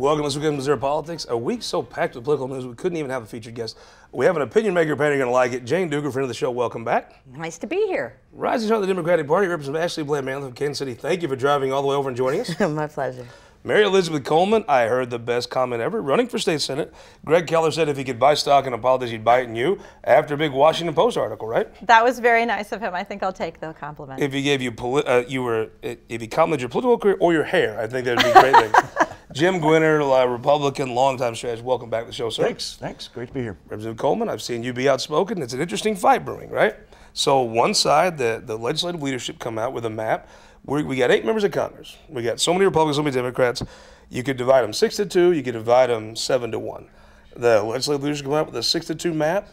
Welcome to this week in Missouri Politics. A week so packed with political news we couldn't even have a featured guest. We have an opinion maker, apparently you're going to like it. Jane Duger, friend of the show, welcome back. Nice to be here. Rising star of the Democratic Party, Representative Ashley Bland-Manley from Kansas City. Thank you for driving all the way over and joining us. My pleasure. Mary Elizabeth Coleman, I heard the best comment ever, running for state senate. Greg Keller said if he could buy stock in a politician, he'd buy it in you, after a big Washington Post article, right? That was very nice of him. I think I'll take the compliment. If he gave you, if he complimented your political career or your hair, I think that would be a great thing. Jim Gwinner, Republican, longtime strategist. Welcome back to the show, sir. Thanks. Great to be here. Representative Coleman, I've seen you be outspoken. It's an interesting fight brewing, right? So one side, the legislative leadership come out with a map. We got 8 members of Congress. We got so many Republicans, so many Democrats. You could divide them 6-2. You could divide them 7-1. The legislative leadership come out with a 6-2 map.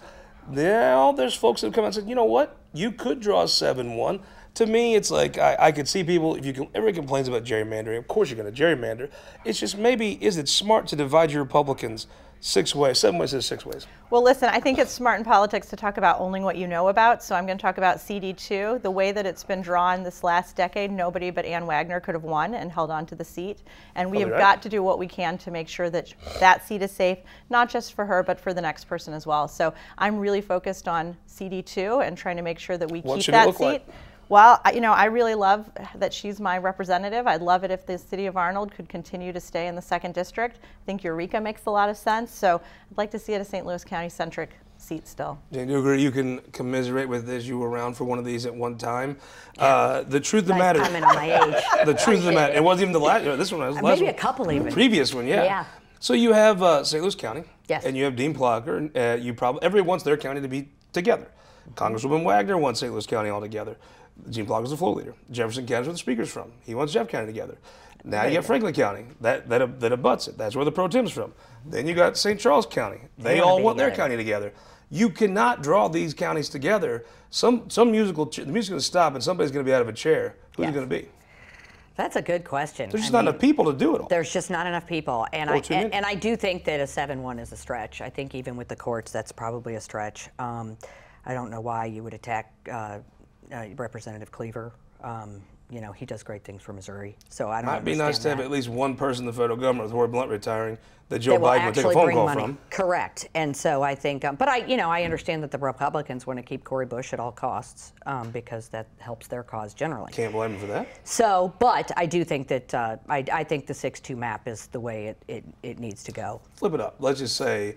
Now there's folks that have come out and said, you know what? You could draw a 7-1. To me, it's like I could see people, if everybody complains about gerrymandering, of course you're going to gerrymander. It's just maybe, is it smart to divide your Republicans 6 ways, 7 ways to 6 ways? Well, listen, I think it's smart in politics to talk about only what you know about, so I'm going to talk about CD2. The way that it's been drawn this last decade, nobody but Ann Wagner could have won and held on to the seat. And we have got to do what we can to make sure that that seat is safe, not just for her, but for the next person as well. So I'm really focused on CD2 and trying to make sure that we keep that seat. Like? Well, I really love that she's my representative. I'd love it if the city of Arnold could continue to stay in the 2nd District. I think Eureka makes a lot of sense. So I'd like to see it a St. Louis County-centric seat still. Jane Duger, you can commiserate with this. You were around for one of these at one time. The truth of the matter. Comment on my age. The truth of the matter. It wasn't even the last. This one was the last maybe one. a couple even. The previous one, yeah. Yeah. So you have St. Louis County. Yes. And you have Dean Plocker. You probably everyone wants their county to be together. Congresswoman Wagner wants St. Louis County all together. Gene Plocker's the floor leader. Jefferson County's where the speaker's from. He wants Jeff County together. Now you got Franklin County. That abuts it. That's where the pro tem's from. Then you got St. Charles County. They all want their county together. You cannot draw these counties together. The music's going to stop and somebody's going to be out of a chair. Who's it going to be? That's a good question. There's just not enough people to do it all. There's just not enough people, and I do think that a 7-1 is a stretch. I think even with the courts, that's probably a stretch. I don't know why you would attack Representative Cleaver. He does great things for Missouri. So I don't. Might be nice to have at least one person in the federal government with Roy Blunt retiring that Joe Biden would take a phone call from. Correct. And so I think, but I understand that the Republicans want to keep Cori Bush at all costs because that helps their cause generally. Can't blame them for that. So, but I do think that I think the 6-2 map is the way it needs to go. Flip it up. Let's just say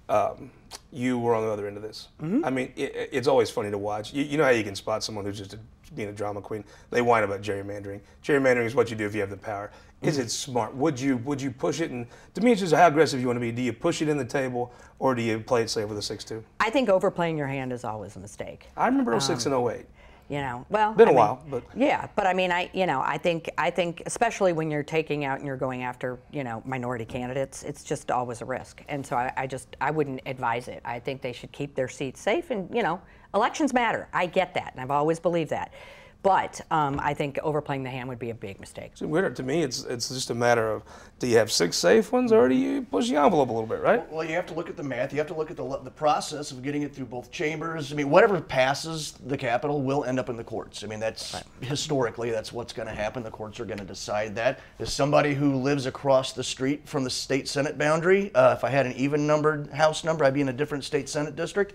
you were on the other end of this. Mm-hmm. I mean, it's always funny to watch. You know how you can spot someone who's just being a drama queen? They whine about gerrymandering. Gerrymandering is what you do if you have the power. Is it smart? Would you push it? And to me, it's just how aggressive you want to be. Do you push it in the table or do you play it safe with a 6-2? I think overplaying your hand is always a mistake. I remember 06 and 08. Been a while, but yeah. But I mean, I think especially when you're taking out and you're going after minority candidates, it's just always a risk. And so I wouldn't advise it. I think they should keep their seats safe. And elections matter. I get that, and I've always believed that. But I think overplaying the hand would be a big mistake. So to me, it's just a matter of, do you have 6 safe ones or do you push the envelope a little bit, right? Well, you have to look at the math. You have to look at the process of getting it through both chambers. I mean, whatever passes the Capitol will end up in the courts. I mean, that's historically, that's what's going to happen. The courts are going to decide that. As somebody who lives across the street from the state Senate boundary, if I had an even numbered house number, I'd be in a different state Senate district.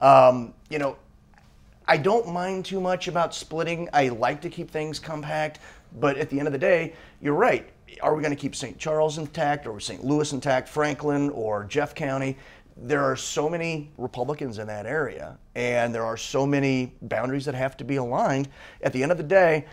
I don't mind too much about splitting. I like to keep things compact, but at the end of the day, you're right. Are we going to keep St. Charles intact, or St. Louis intact, Franklin, or Jeff County? There are so many Republicans in that area, and there are so many boundaries that have to be aligned. At the end of the day,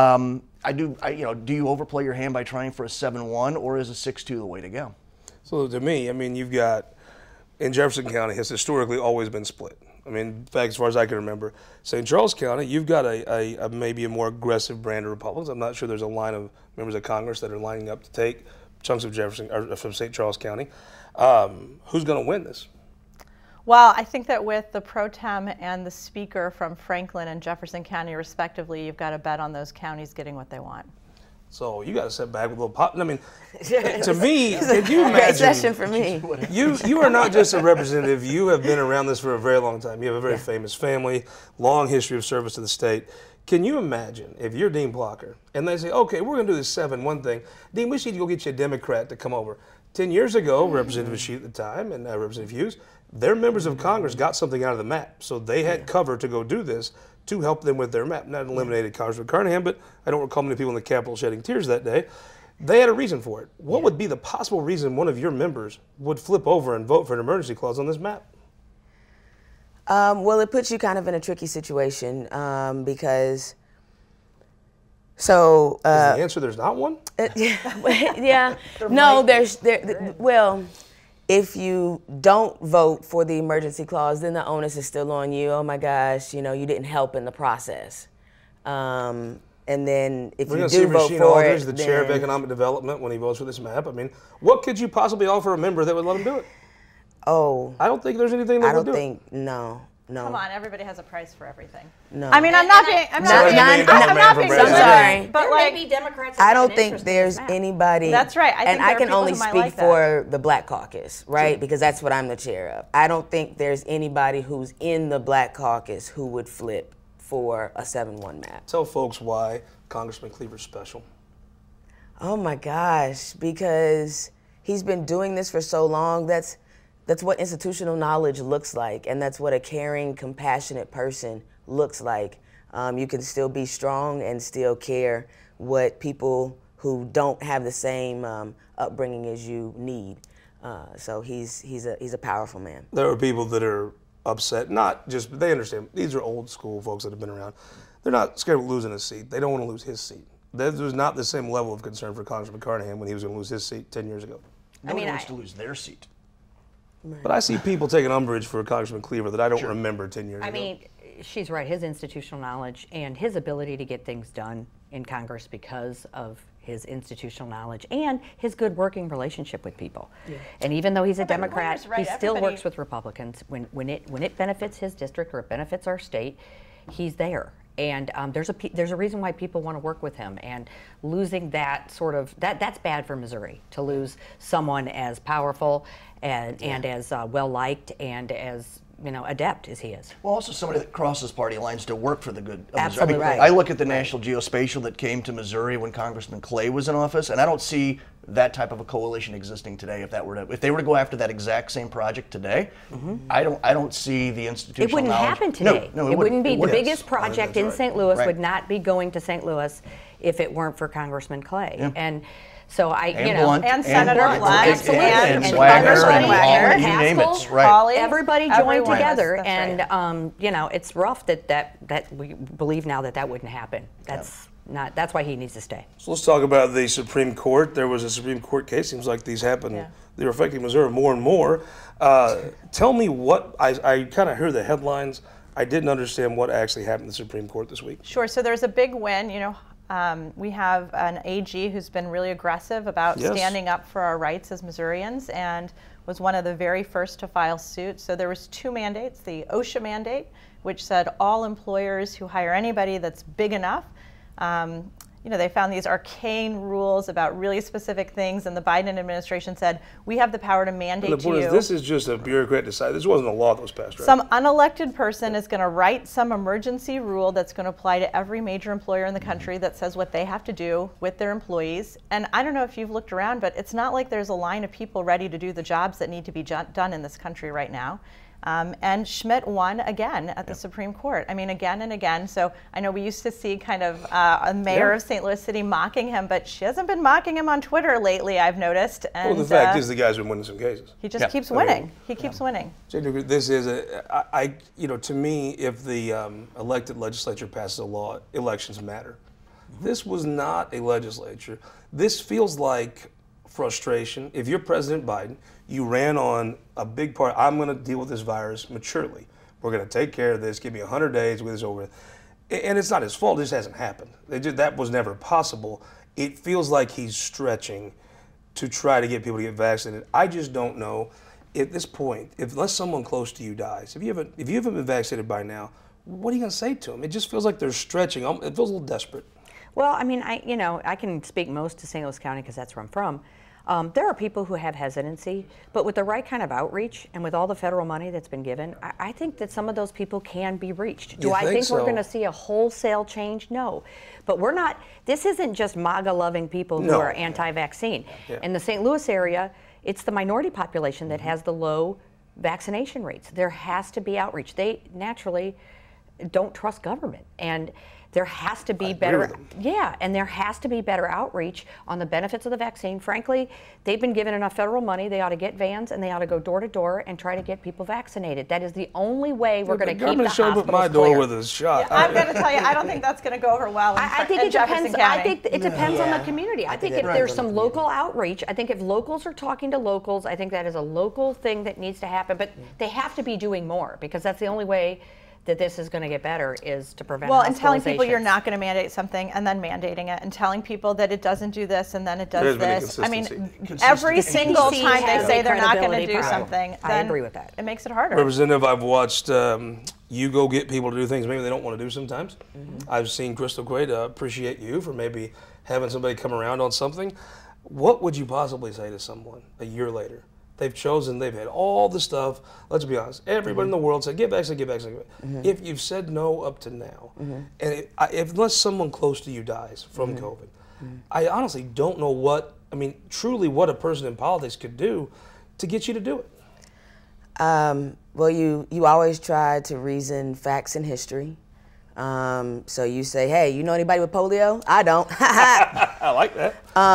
do you overplay your hand by trying for a 7-1, or is a 6-2 the way to go? So to me, I mean, you've got, in Jefferson County, has historically always been split. I mean, in fact, as far as I can remember, St. Charles County, you've got a maybe a more aggressive brand of Republicans. I'm not sure there's a line of members of Congress that are lining up to take chunks of Jefferson or from St. Charles County. Who's going to win this? Well, I think that with the pro tem and the speaker from Franklin and Jefferson County, respectively, you've got to bet on those counties getting what they want. So you got to sit back with a little pop. I mean, to me, could you imagine? Great session for me. You are not just a representative. You have been around this for a very long time. You have a very famous family, long history of service to the state. Can you imagine if you're Dean Plocker and they say, okay, we're going to do this 7-1 thing. Dean, we should go get you a Democrat to come over. 10 years ago, Representative Sheet at the time and Representative Hughes, their members of Congress got something out of the map. So they had cover to go do this to help them with their map. Not eliminated Congressman Carnahan, but I don't recall many people in the Capitol shedding tears that day. They had a reason for it. What would be the possible reason one of your members would flip over and vote for an emergency clause on this map? Well, it puts you kind of in a tricky situation because. So. Is the answer there's not one? Yeah. No, well, if you don't vote for the emergency clause, then the onus is still on you. Oh my gosh, you didn't help in the process. And then if you do vote for it, the chair of economic development, when he votes for this map, I mean, what could you possibly offer a member that would let him do it? Oh. I don't think there's anything that would do it. No. Come on, everybody has a price for everything. No. I mean, I'm not being sorry. But there may be Democrats. I don't think there's anybody. That's right. I can only speak for the Black Caucus, right? Because that's what I'm the chair of. I don't think there's anybody who's in the Black Caucus who would flip for a 7-1 map. Tell folks why Congressman Cleaver's special. Oh my gosh, because he's been doing this for so long. That's what institutional knowledge looks like, and that's what a caring, compassionate person looks like. You can still be strong and still care what people who don't have the same upbringing as you need. So he's a powerful man. There are people that are upset, not just, they understand, these are old school folks that have been around. They're not scared of losing a seat. They don't want to lose his seat. There was not the same level of concern for Congressman Carnahan when he was going to lose his seat 10 years ago. Nobody wants to lose their seat. But I see people taking umbrage for Congressman Cleaver that I don't remember 10 years ago. I mean, she's right. His institutional knowledge and his ability to get things done in Congress because of his institutional knowledge and his good working relationship with people. Yeah. And even though he's a Democrat, he still works with Republicans. When it benefits his district or it benefits our state, he's there. And there's a reason why people want to work with him. And losing that that's bad for Missouri, to lose someone as powerful and as well liked and as adept as he is. Well, also somebody that crosses party lines to work for the good of Absolutely Missouri. I mean, right. I look at the National Geospatial that came to Missouri when Congressman Clay was in office, and I don't see that type of a coalition existing today. If they were to go after that exact same project today, I don't see the institutional It wouldn't knowledge. happen today. No, it wouldn't be. It The biggest project in St. Louis Right. would not be going to St. Louis if it weren't for Congressman Clay. Yeah. And so Blunt, and Senator Blunt, absolutely, and and Wagner, Congressman and Wagner, Hawley, you name it. Haskell, Right. Hawley, everybody joined everyone. together, That's and right. it's rough that we believe now that wouldn't happen. That's why he needs to stay. So let's talk about the Supreme Court. There was a Supreme Court case. Seems like these happen. They're affecting Missouri more and more. Tell me what, I kind of heard the headlines. I didn't understand what actually happened in the Supreme Court this week. Sure. So there's a big win. We have an AG who's been really aggressive about standing up for our rights as Missourians and was one of the very first to file suit. So there was 2 mandates: the OSHA mandate, which said all employers who hire anybody that's big enough. They found these arcane rules about really specific things, and the Biden administration said, we have the power to mandate And the point is, this is just a bureaucrat decide. This wasn't a law that was passed, right? Some unelected person is going to write some emergency rule that's going to apply to every major employer in the country that says what they have to do with their employees. And I don't know if you've looked around, but it's not like there's a line of people ready to do the jobs that need to be done in this country right now. And Schmidt won again at the Supreme Court. I mean, again and again. So I know we used to see kind of a mayor of St. Louis City mocking him, but she hasn't been mocking him on Twitter lately, I've noticed. And, well, the fact is the guy's been winning some cases. He just keeps winning. He keeps winning. This is to me, if the elected legislature passes a law, elections matter. This was not a legislature. This feels like frustration. If you're President Biden, you ran on a big part. I'm going to deal with this virus maturely. We're going to take care of this. Give me 100 days with this over. And it's not his fault. It just hasn't happened. That was never possible. It feels like he's stretching to try to get people to get vaccinated. I just don't know at this point, unless someone close to you dies, if you haven't been vaccinated by now, what are you going to say to them? It just feels like they're stretching. It feels a little desperate. Well, I mean, I can speak most to St. Louis County because that's where I'm from. There are people who have hesitancy, but with the right kind of outreach and with all the federal money that's been given, I think that some of those people can be reached. Do I think we're going to see a wholesale change? No. But we're not, this isn't just MAGA-loving people who are anti-vaccine. Yeah. In the St. Louis area, it's the minority population that has the low vaccination rates. There has to be outreach. They naturally don't trust government, and there has to be better, and there has to be better outreach on the benefits of the vaccine. Frankly, they've been given enough federal money. They ought to get vans and they ought to go door to door and try to get people vaccinated. That is the only way we're going to keep the hospitals clear. My door with a shot. Yeah, I'm going to tell you, I don't think that's going to go over well. I think it depends. I think it depends on the community. I think if there's some local outreach, I think if locals are talking to locals, I think that is a local thing that needs to happen. But they have to be doing more, because that's the only way that this is going to get better, is to prevent and telling people you're not going to mandate something and then mandating it, and telling people that it doesn't do this and then it does this. I mean, every single time they say they're not going to do something, I agree with that. It makes it harder. Representative, I've watched you go get people to do things maybe they don't want to do sometimes. I've seen Crystal Quaid appreciate you for maybe having somebody come around on something. What would you possibly say to someone a year later? They've chosen, they've had all the stuff. Let's be honest, everybody in the world said, get vaccinated, get vaccinated. If you've said no up to now, and unless someone close to you dies from COVID, I honestly don't know truly what a person in politics could do to get you to do it. Well, you always try to reason facts and history. So you say, hey, you know anybody with polio? I don't. I like that.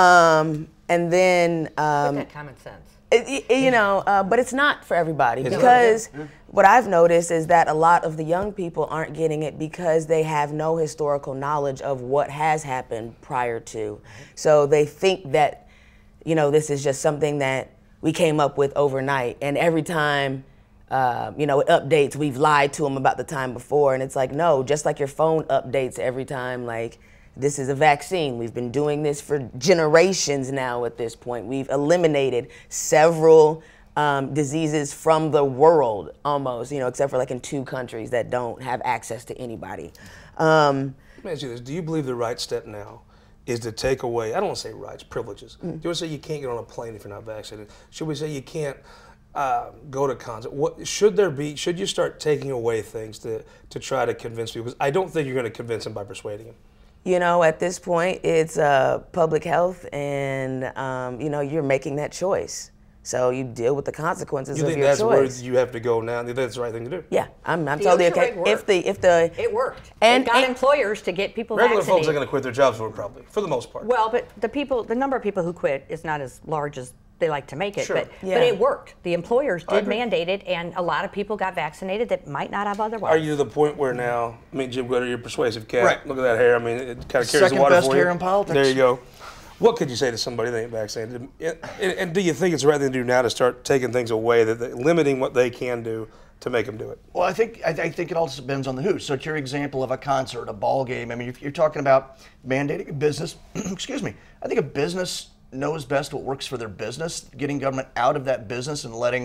And then... With that common sense. But it's not for everybody, because what I've noticed is that a lot of the young people aren't getting it because they have no historical knowledge of what has happened prior to. So they think that, this is just something that we came up with overnight, and every time, it updates, we've lied to them about the time before, and it's like, no, just like your phone updates every time, like, this is a vaccine. We've been doing this for generations now at this point. We've eliminated several diseases from the world almost, except for like in 2 countries that don't have access to anybody. Let me ask you this. Do you believe the right step now is to take away, I don't want to say rights, privileges. Do you want to say you can't get on a plane if you're not vaccinated? Should we say you can't go to concerts? Should you start taking away things to try to convince people? Because I don't think you're going to convince them by persuading them. At this point, it's public health, and you're making that choice. So you deal with the consequences of your choice. You think that's where you have to go now? You think that's the right thing to do? Yeah, I'm totally okay. It worked. And got employers to get people regular vaccinated. Folks are going to quit their jobs probably, for the most part. Well, but the number of people who quit is not as large as they like to make it. Sure. But it worked. The employers did mandate it, and a lot of people got vaccinated that might not have otherwise. Are you to the point where now, Jim Glitter, you're a persuasive cat. Right. Look at that hair. It kind of carries the Second water best for you. hair in politics. There you go. What could you say to somebody that ain't vaccinated? And do you think it's the right thing to do now to start taking things away, limiting what they can do to make them do it? Well, I think it also depends on the who. So to your example of a concert, a ball game, if you're talking about mandating a business, excuse me, I think a business knows best what works for their business. Getting government out of that business and letting,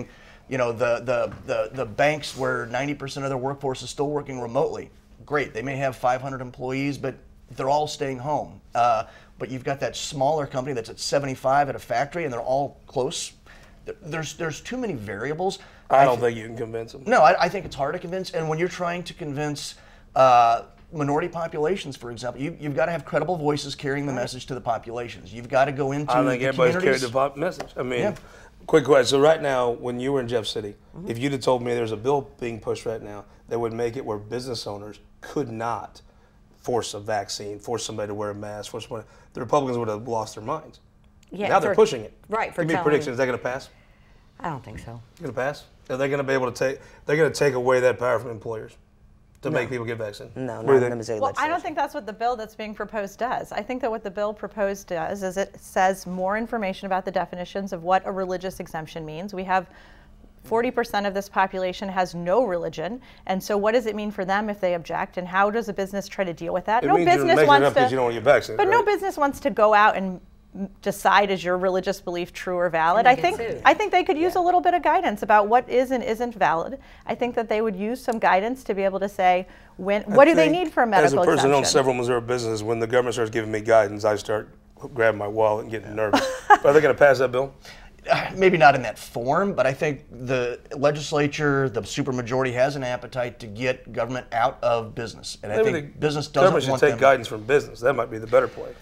the banks where 90% of their workforce is still working remotely. Great, they may have 500 employees, but they're all staying home. But you've got that smaller company that's at 75 at a factory, and they're all close. There's too many variables. I don't think you can convince them. No, I think it's hard to convince. And when you're trying to convince minority populations, for example, you've got to have credible voices carrying the message to the populations. You've got to go into I think the everybody's communities. carried the message. Quick question. So right now, when you were in Jeff City, if you'd have told me there's a bill being pushed right now that would make it where business owners could not force a vaccine, force somebody to wear a mask, the Republicans would have lost their minds. Yeah, now they're pushing it. Right. Give me a prediction. Is that going to pass? I don't think so. It's going to pass? Are they going to be able to take? They're going to take away that power from employers to make people get vaccinated? No, not in the Missouri legislation. I don't think that's what the bill that's being proposed does. I think that what the bill proposed does is it says more information about the definitions of what a religious exemption means. We have 40% of this population has no religion, and so what does it mean for them if they object, and how does a business try to deal with that? It means you're making it up because you don't want to get vaccinated. But right? no business wants to go out and decide is your religious belief true or valid. I think they could use a little bit of guidance about what is and isn't valid. I think that they would use some guidance to be able to say what do they need for a medical exemption. As a person who owns several Missouri businesses, when the government starts giving me guidance, I start grabbing my wallet and getting nervous. Are they going to pass that bill? Maybe not in that form, but I think the legislature, the supermajority, has an appetite to get government out of business, and I think business doesn't want them. Government should take guidance from business. That might be the better play.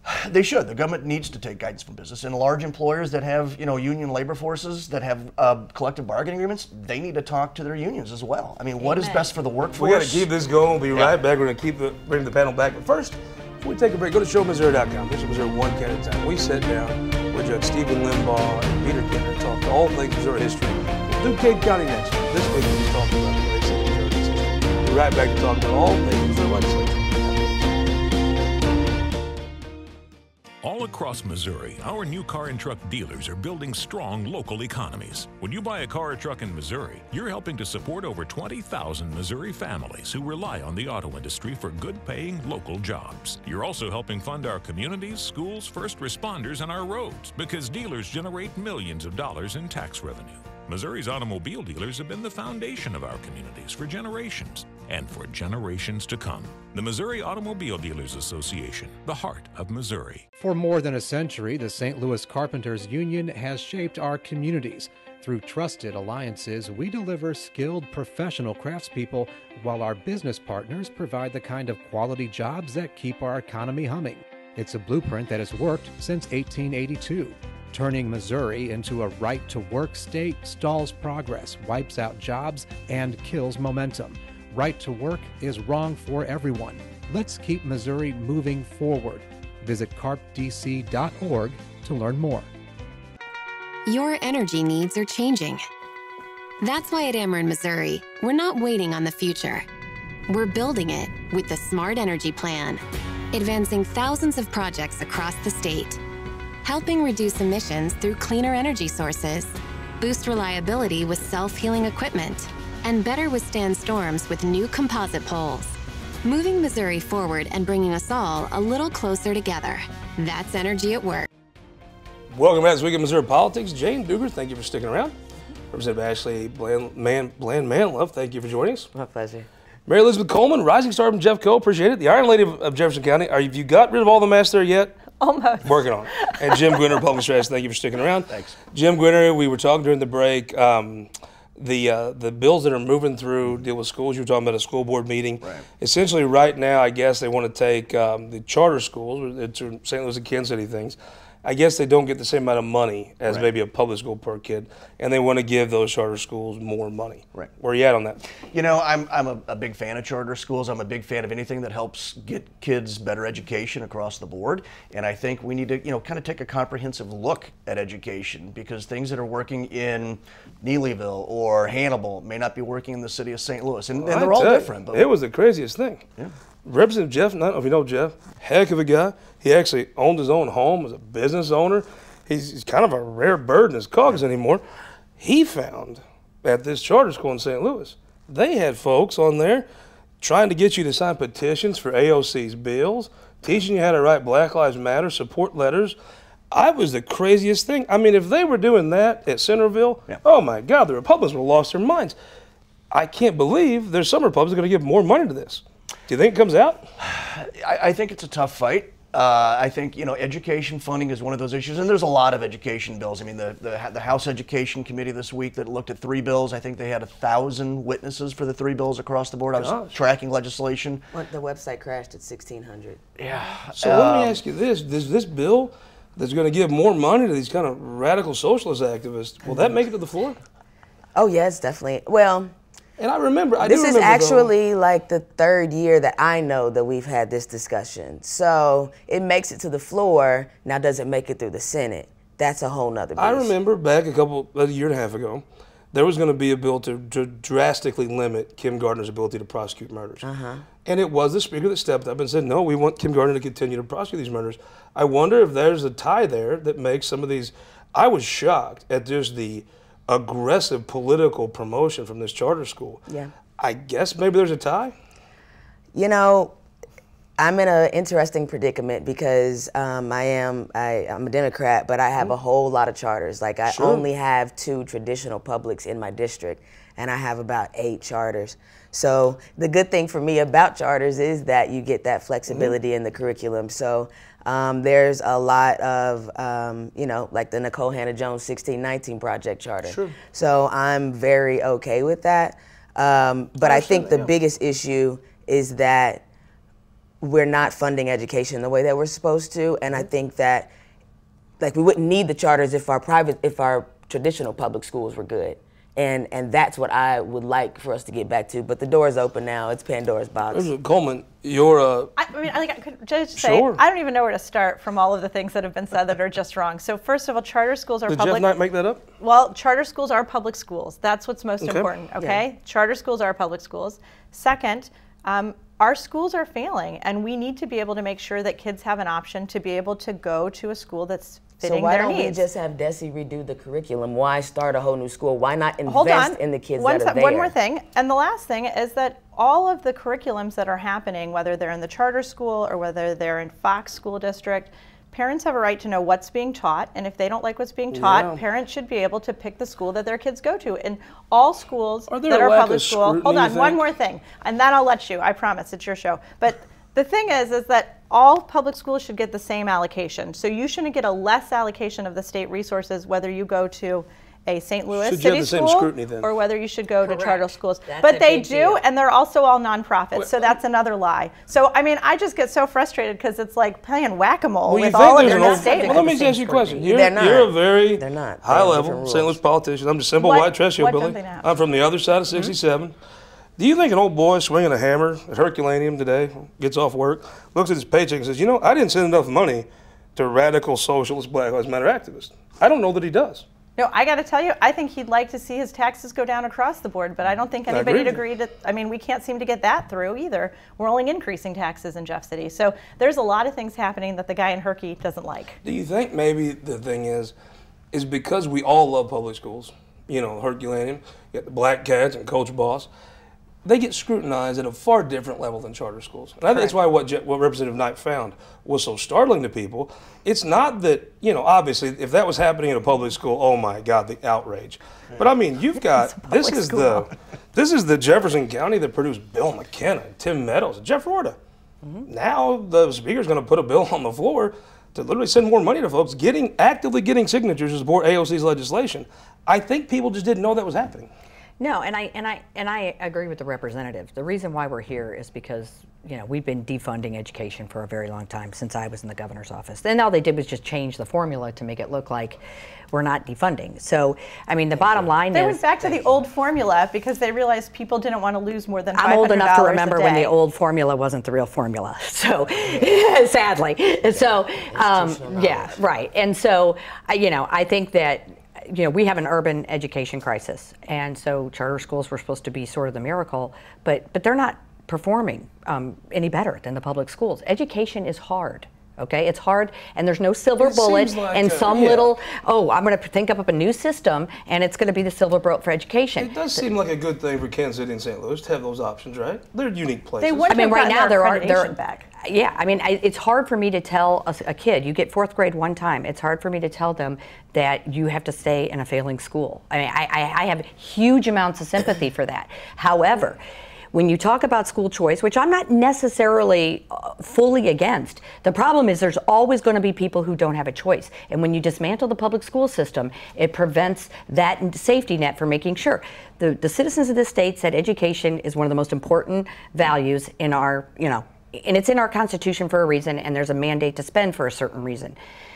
They should. The government needs to take guidance from business, and large employers that have, union labor forces that have collective bargaining agreements, they need to talk to their unions as well. I mean, what is best for the workforce? We got to keep this going. We'll be right back. We're going to bring the panel back. But first, before we take a break, go to showmissouri.com. This is Missouri one can at a time. We sat down with Judge Stephen Limbaugh and Peter Kenner and talked all things Missouri history. We'll do Cade County next week. This week we'll be talking about the great state of Missouri. We'll be right back to talk about all things Missouri legislature. All across Missouri, our new car and truck dealers are building strong local economies. When you buy a car or truck in Missouri, you're helping to support over 20,000 Missouri families who rely on the auto industry for good-paying local jobs. You're also helping fund our communities, schools, first responders, and our roads because dealers generate millions of dollars in tax revenue. Missouri's automobile dealers have been the foundation of our communities for generations and for generations to come. The Missouri Automobile Dealers Association, the heart of Missouri. For more than a century, the St. Louis Carpenters Union has shaped our communities. Through trusted alliances, we deliver skilled professional craftspeople while our business partners provide the kind of quality jobs that keep our economy humming. It's a blueprint that has worked since 1882. Turning Missouri into a right-to-work state stalls progress, wipes out jobs, and kills momentum. Right to work is wrong for everyone. Let's keep Missouri moving forward. Visit carpdc.org to learn more. Your energy needs are changing. That's why at Ameren Missouri, we're not waiting on the future. We're building it with the Smart Energy Plan, advancing thousands of projects across the state, helping reduce emissions through cleaner energy sources, boost reliability with self-healing equipment, and better withstand storms with new composite poles. Moving Missouri forward and bringing us all a little closer together. That's energy at work. Welcome back to this week of Missouri Politics. Jane Duger, thank you for sticking around. Representative Ashley Bland-Manlove, thank you for joining us. My pleasure. Mary Elizabeth Coleman, Rising Star from Jeff Coe, appreciate it. The Iron Lady of Jefferson County. Have you got rid of all the mess there yet? Almost. Working on it. And Jim Gwinner, Public Strategist, thank you for sticking around. Thanks. Jim Gwinner, we were talking during the break. The bills that are moving through deal with schools. You were talking about a school board meeting. Right. Essentially, right now, I guess they want to take the charter schools, it's St. Louis and Kansas City things. I guess they don't get the same amount of money as maybe a public school per kid, and they want to give those charter schools more money. Right. Where are you at on that? I'm a big fan of charter schools. I'm a big fan of anything that helps get kids better education across the board. And I think we need to, kind of take a comprehensive look at education because things that are working in Neelyville or Hannibal may not be working in the city of St. Louis. And they're all different. But it was the craziest thing. Yeah. Representative Jeff, I don't know if you know Jeff, heck of a guy. He actually owned his own home as a business owner. He's kind of a rare bird in his caucus anymore. He found at this charter school in St. Louis, they had folks on there trying to get you to sign petitions for AOC's bills, teaching you how to write Black Lives Matter support letters. I was the craziest thing. I mean, if they were doing that at Centerville, oh my God, the Republicans would have lost their minds. I can't believe there's some Republicans going to give more money to this. Do you think it comes out? I think it's a tough fight. I think education funding is one of those issues, and there's a lot of education bills. I mean, the House Education Committee this week that looked at 3 bills. I think they had 1,000 witnesses for the 3 bills across the board. I was tracking legislation. The website crashed at 1,600. Yeah. So let me ask you this: does this bill that's going to give more money to these kind of radical socialist activists, will that make it to the floor? Oh yes, definitely. Well. And I remember, this is actually like the 3rd year that I know that we've had this discussion. So it makes it to the floor. Now, does it make it through the Senate? That's a whole nother beast. I remember back a year and a half ago, there was going to be a bill to drastically limit Kim Gardner's ability to prosecute murders. And it was the speaker that stepped up and said, no, we want Kim Gardner to continue to prosecute these murders. I wonder if there's a tie there that makes some of these. I was shocked at just the aggressive political promotion from this charter school. Yeah. I guess maybe there's a tie? I'm in an interesting predicament because I'm a Democrat, but I have a whole lot of charters. Like I only have 2 traditional publics in my district, and I have about 8 charters. So the good thing for me about charters is that you get that flexibility in the curriculum. So there's a lot of, like the Nicole Hannah-Jones 1619 Project charter. So I'm very okay with that. But I think the biggest issue is that we're not funding education the way that we're supposed to, and I think that like we wouldn't need the charters if our traditional public schools were good. And that's what I would like for us to get back to. But the door is open now. It's Pandora's box. Coleman, you're I could just say, Sure. I don't even know where to start from all of the things that have been said that are just wrong. So first of all, charter schools are Did public. Jeff Knight make that up? Well, charter schools are public schools. That's what's most Okay. important, okay? Charter schools are public schools. Second, our schools are failing, and we need to be able to make sure that kids have an option to be able to go to a school that's fitting So why their don't needs. we just have DESE redo the curriculum? Why start a whole new school? Why not Hold on. invest in the kids one that are there? One more thing, and the last thing is that all of the curriculums that are happening, whether they're in the charter school or whether they're in Fox School District, parents have a right to know what's being taught, and if they don't like what's being taught, parents should be able to pick the school that their kids go to. And all schools Are there that a are lack public of school, scrutiny, hold you on, one think? more thing, and then I'll let you, I promise, it's your show. But the thing is that all public schools should get the same allocation. So you shouldn't get a less allocation of the state resources whether you go to a St. Louis Should you have city the same school scrutiny then? or whether you should go to charter Correct. schools. That's But a they big do, deal. and they're also all nonprofits, so that's another lie. So, I mean, I just get so frustrated because it's like playing whack-a-mole Well, you with think all of there's your an old, misstatements. well, let me ask you a question. You're, They're not. you're a very They're not. They high have level different St. rules. Louis politician. I'm just simple What- white trash what hillbilly. don't they have? I'm from the other side of 67. Do you think an old boy swinging a hammer at Herculaneum today gets off work, looks at his paycheck and says, you know, I didn't send enough money to radical socialist Black Lives Matter activists? I don't know that he does. No, I got to tell you, I think he'd like to see his taxes go down across the board, but I don't think anybody'd agree agree to. I mean, we can't seem to get that through either. We're only increasing taxes in Jeff City. So there's a lot of things happening that the guy in Herky doesn't like. Do you think maybe the thing is because we all love public schools, you know, Herculaneum, you got the Black Cats and Coach Boss, they get scrutinized at a far different level than charter schools. And I think that's why what Representative Knight found was so startling to people. It's not that, you know, obviously, if that was happening in a public school, oh my God, the outrage. But I mean, you've got, this is the Jefferson County that produced Bill McKenna and Tim Meadows and Jeff Florida. Now the speaker's going to put a bill on the floor to literally send more money to folks, actively getting signatures to support AOC's legislation. I think people just didn't know that was happening. No, and I agree with the representative. The reason why we're here is because, you know, we've been defunding education for a very long time, since I was in the governor's office. And all they did was just change the formula to make it look like we're not defunding. So, I mean, the bottom line They is, went back to the old formula because they realized people didn't want to lose more than $500 I'm old enough to remember a day. when the old formula wasn't the real formula. So, sadly. So, yeah, right. And so, you know, I think that, you know, we have an urban education crisis, and so charter schools were supposed to be sort of the miracle, but they're not performing any better than the public schools. Education is hard. Okay, it's hard, and there's no silver bullet, seems like and some yeah. little, oh, I'm going to think up a new system, and it's going to be the silver bullet for education. It does seem like a good thing for Kansas City and St. Louis to have those options, right? They're unique places. They would I mean, have right gotten now their there are accreditation back. Yeah, I mean, it's hard for me to tell a kid, you get fourth grade one time, it's hard for me to tell them that you have to stay in a failing school. I mean, I have huge amounts of sympathy for that. However, when you talk about school choice, which I'm not necessarily fully against, the problem is there's always going to be people who don't have a choice. And when you dismantle the public school system, it prevents that safety net for making sure. The citizens of this state said education is one of the most important values in our, you know, and it's in our Constitution for a reason, and there's a mandate to spend for a certain reason.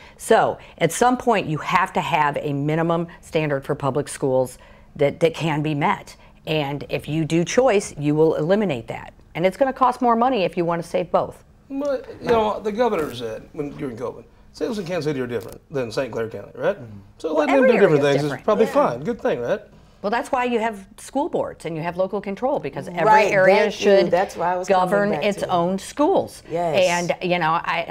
So at some point, you have to have a minimum standard for public schools that can be met. And if you do choice, you will eliminate that. And it's going to cost more money if you want to save both. But, you know, the governor said during COVID, St. Louis and Kansas City are different than St. Clair County, right? So letting them every do different area is things is different. probably fine. Good thing, right? Well, that's why you have school boards and you have local control, because every Right, area thank you. should That's why I was coming govern back its to. own schools. Yes. And you know,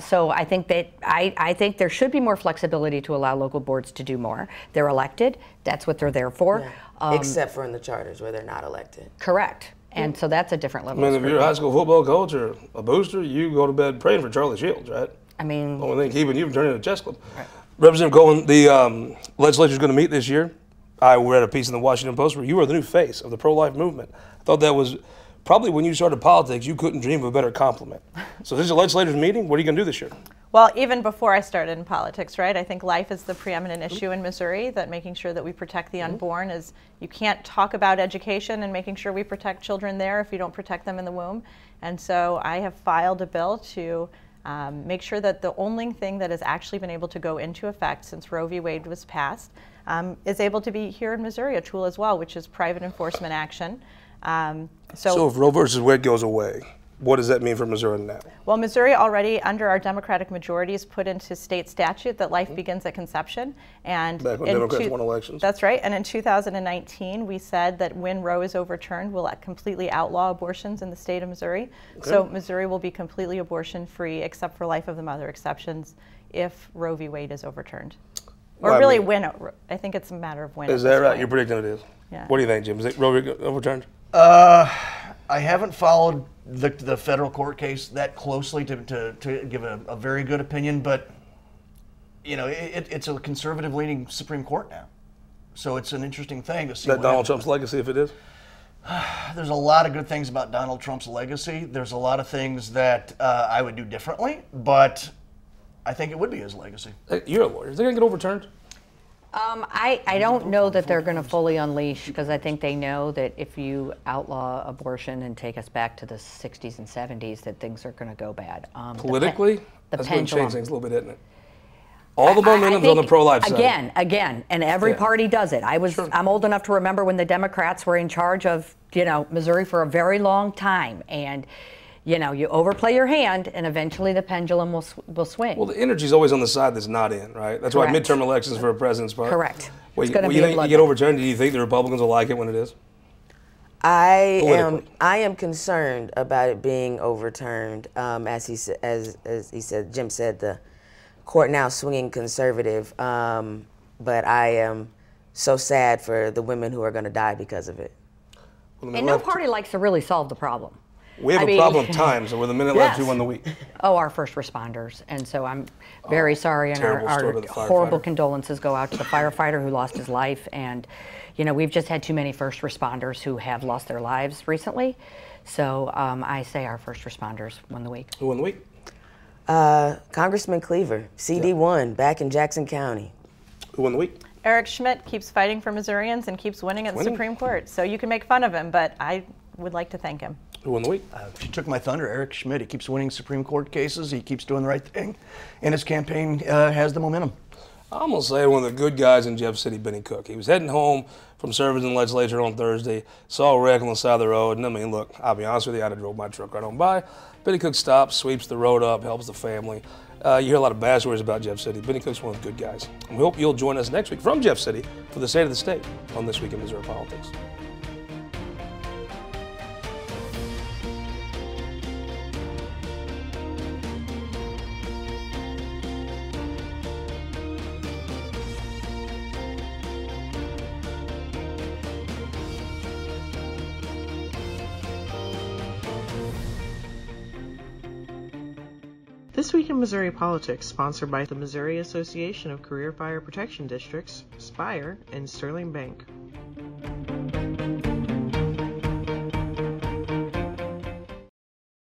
I think that I think there should be more flexibility to allow local boards to do more. They're elected. That's what they're there for. Except for in the charters where they're not elected. Correct. And so that's a different I level. mean, of if you're a scrutiny. high school football coach or a booster, you go to bed praying for Charlie Shields, right? I mean, The only thing keeping you from turning into a chess club. Right. Representative Cohen, the legislature is going to meet this year. I read a piece in the Washington Post where you are the new face of the pro-life movement. I thought that was probably when you started politics, you couldn't dream of a better compliment. So this is a legislative meeting. What are you going to do this year? Well, even before I started in politics, right, I think life is the preeminent issue in Missouri, that making sure that we protect the unborn is, you can't talk about education and making sure we protect children there if you don't protect them in the womb. And so I have filed a bill to make sure that the only thing that has actually been able to go into effect since Roe v. Wade was passed is able to be here in Missouri, a tool as well, which is private enforcement action. So if Roe versus Wade goes away, what does that mean for Missouri now? Well, Missouri already, under our Democratic majorities, put into state statute that life begins at conception. And back when Democrats won elections. That's right. And in 2019, we said that when Roe is overturned, we'll completely outlaw abortions in the state of Missouri. Okay. So Missouri will be completely abortion-free, except for life of the mother exceptions, if Roe v. Wade is overturned. Or well, really when. I think it's a matter of when. Is that right? You're predicting it is? Yeah. What do you think, Jim? Is it Roe overturned? I haven't followed the federal court case that closely to give a very good opinion, but you know, it's a conservative-leaning Supreme Court now, so it's an interesting thing to see. Is that Donald Trump's legacy, if it is? There's a lot of good things about Donald Trump's legacy. There's a lot of things that I would do differently, but I think it would be his legacy. You're a lawyer. Is it going to get overturned? I don't know that they're going to fully unleash, because I think they know that if you outlaw abortion and take us back to the 60s and 70s, that things are going to go bad. Politically, that's going to change things a little bit, isn't it? All the momentum's on the pro-life side. Again, and every party does it. I'm old enough to remember when the Democrats were in charge of, Missouri for a very long time, and you overplay your hand, and eventually the pendulum will swing. Well, the energy's always on the side that's not in, right? That's why midterm elections for a president's part. Correct. Well, you think you get overturned? Do you think the Republicans will like it when it is? I am concerned about it being overturned. As he said, Jim said, the court now swinging conservative. But I am so sad for the women who are going to die because of it. Well, and no party likes to really solve the problem. We have a problem of time, so with a minute left, who won the week? Oh, our first responders. And so I'm very sorry, and our horrible condolences go out to the firefighter who lost his life. And, we've just had too many first responders who have lost their lives recently. So I say our first responders won the week. Who won the week? Congressman Cleaver, CD1, back in Jackson County. Who won the week? Eric Schmidt keeps fighting for Missourians and keeps winning at the Supreme Court. So you can make fun of him, but I would like to thank him. Who won the week? She took my thunder, Eric Schmidt. He keeps winning Supreme Court cases. He keeps doing the right thing, and his campaign has the momentum. I'm going to say one of the good guys in Jeff City, Benny Cook. He was heading home from service in the legislature on Thursday, saw a wreck on the side of the road, and look, I'll be honest with you, I'd have drove my truck right on by. Benny Cook stops, sweeps the road up, helps the family. You hear a lot of bad stories about Jeff City. Benny Cook's one of the good guys. And we hope you'll join us next week from Jeff City for the State of the State on This Week in Missouri Politics. This Week in Missouri Politics, sponsored by the Missouri Association of Career Fire Protection Districts, Spire, and Sterling Bank.